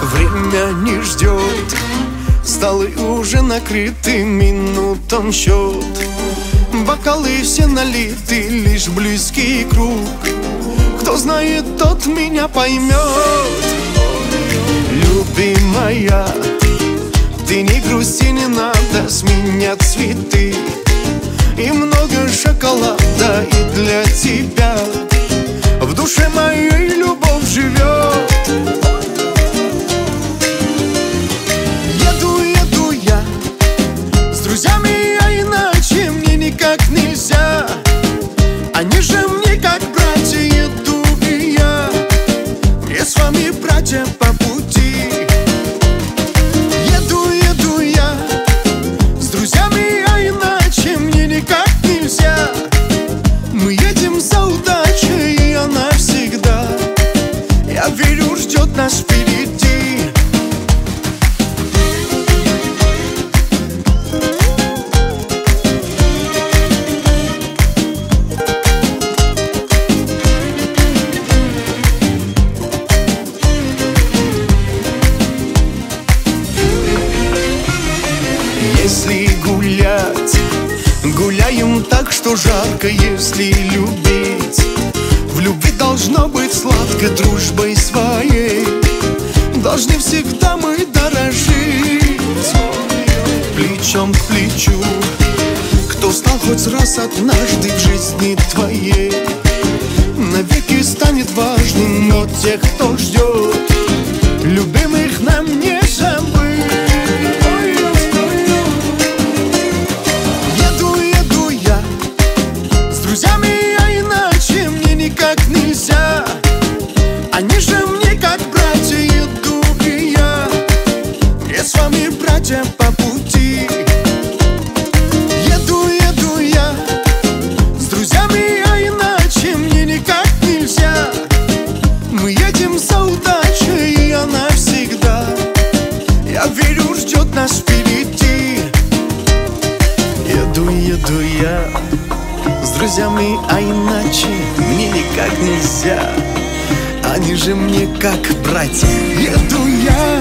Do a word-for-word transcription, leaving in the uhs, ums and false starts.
Время не ждет, столы уже накрыты, минутам счет. Бокалы все налиты, лишь близкий круг. Кто знает, тот меня поймет. Любимая, ты не грусти, не надо, с меня цветы и много шоколада и для тебя. В душе моей любовь живет. Еду, еду я с друзьями, а иначе мне никак нельзя. Они же мне как братья, еду и я. Мне с вами, братья, по пути. Еду, еду я с друзьями, а иначе мне никак нельзя. Мы едем за удачей, и она всегда, я верю, ждет нас впереди. Если гулять, гуляем так, что жарко. Если любить, в любви должно быть сладко. Дружбой своей должны всегда мы дорожить. Плечом к плечу, кто стал хоть раз однажды в жизни твоей, навеки станет важным. Но тех, кто ждет, любимых нам не забыть. Они же мне как братья, еду и я. Мне с вами, братья, по пути. Еду, еду я с друзьями, а иначе мне никак нельзя. Мы едем за удачей, и она всегда, я верю, ждет нас впереди. Еду, еду я с друзьями, а иначе мне никак нельзя. Они же мне как братья, еду я.